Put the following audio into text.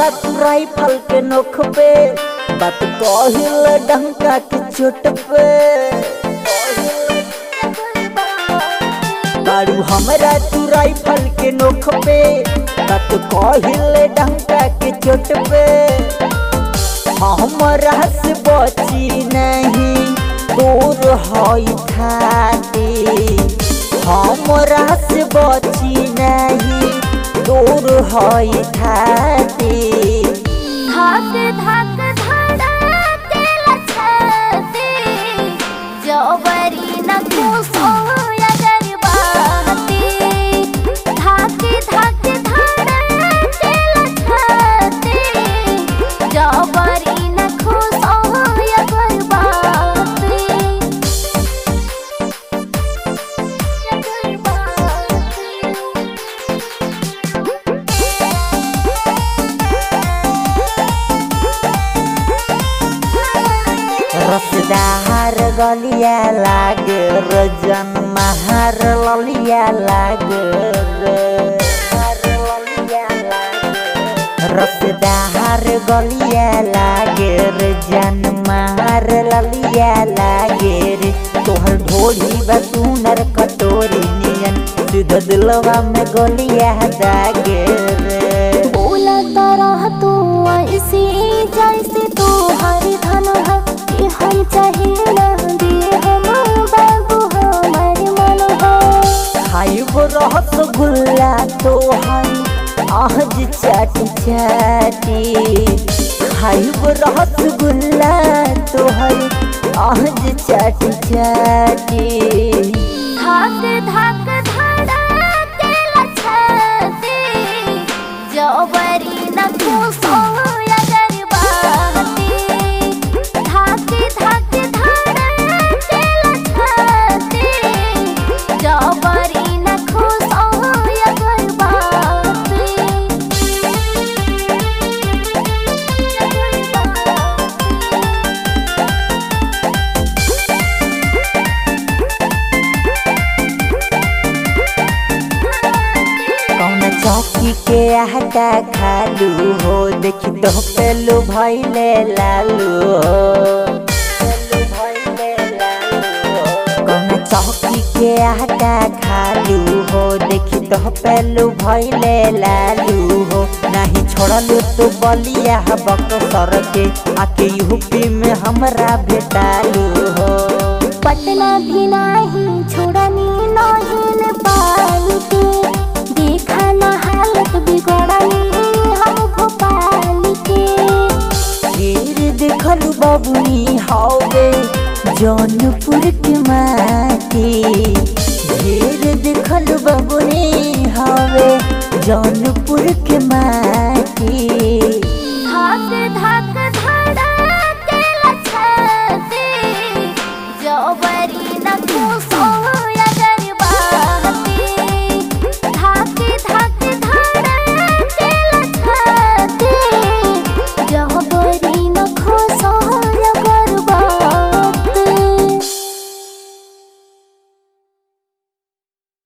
हमरा तू राइफल के नोख पे बात कहिल डंका के चोट पे बारू हमरा तू राइफल के नोख पे बात कहिल डंका के चोट पे हमरा से बची नहीं दूर होई थाती हमरा से बची नहीं दूर होई थाती धाक धाक धड़केला छाती जबरी न खुशो अगर बाती धाक धाक धड़केला छाती जबरी न खुशो अगर बाती रसदार गलिया लागे रजन महार ललिया लागे रसदार गलिया लागे रजन महार ललिया लागे रे तोहर ढोली बसुनर कटोरी नियन सीधा दिलवा में गलिया दागे रे बोला तरह तू ऐसी जैसे तू हरी धन है हर चाहे ना दे हम बाबू हमार मन हो खाइब रसगुल्ला तोहर आज चाटी चाटी खाइब रसगुल्ला तोहर आज चाटी चाटी धाक धाक धड़केला छाती जबरी न खुशो अगर बाती धाक धाक धड़केला छाती जबरी न खुशो अगर बाती कौन चौकी के आटा खालू हो देखी तो पेलू भैले लालू हो कौन चौकी के आटा खालू हो देखी तो पेलू भैले लालू हो नहीं छोड़लू तो बलिया बक्सर के आके यूपी में हमरा भेटालू हो पटना भी नहीं छोड़नी नहीं नेपाल के देखा ना हालत बिगड़नी हम भोपाल के ढेर देखलू बबुनी हवे जौनपुर के माटी ढेर देखलू बबुनी हवे जौनपुर के माटी।